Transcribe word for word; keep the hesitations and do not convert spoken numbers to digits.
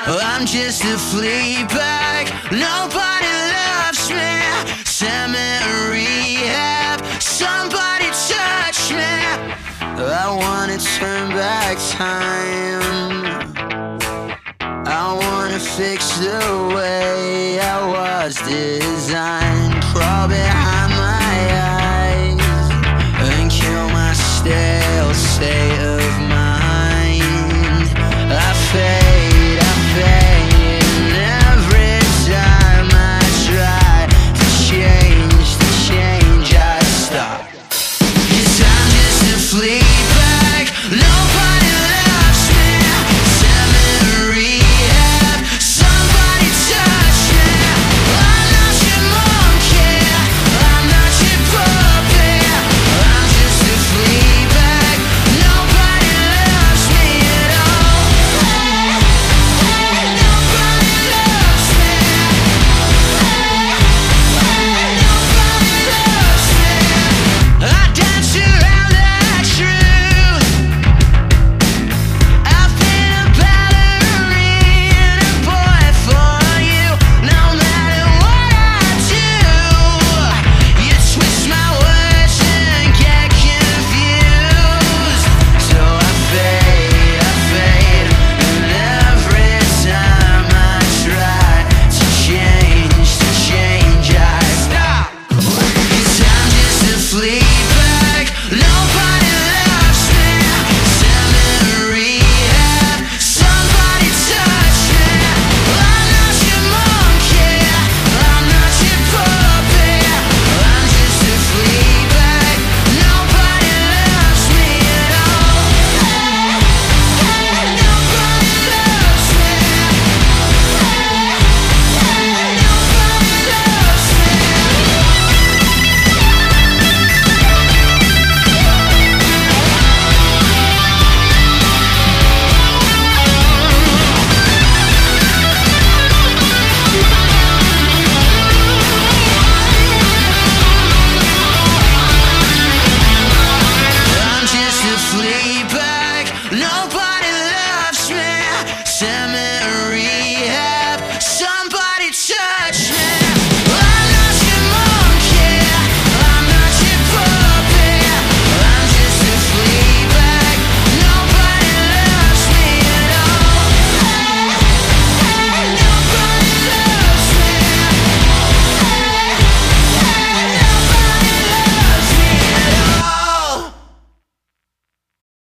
I'm just a flea bag. Nobody loves me. Send me to rehab. Somebody touch me. I wanna turn back time. I wanna fix the way I was designed. Crawl behind my eyes and kill my stale state of mind. I fade, I fade, and every time I try to change, to change, I stop. 'Cause I'm just a flea bag. Nobody loves me. Send me to rehab. Somebody touch me. I'm not your monkey. I'm not your puppy. I'm just a flea bag. Nobody loves me at all. Nobody loves me. Nobody loves me. I dance around that truth. I've been a ballerina boy for you. No matter what I do, you twist my words and get confused. So I fade, I fade, and every time I try to change, to change, I stop. 'Cause I'm just a flea bag. Nobody loves me. Send me to rehab. Somebody touch me. I'm not your monkey. I'm not your puppy. I'm just a flea bag. Nobody loves me at all. Nobody loves me. Nobody loves me. I'm just a flea bag. No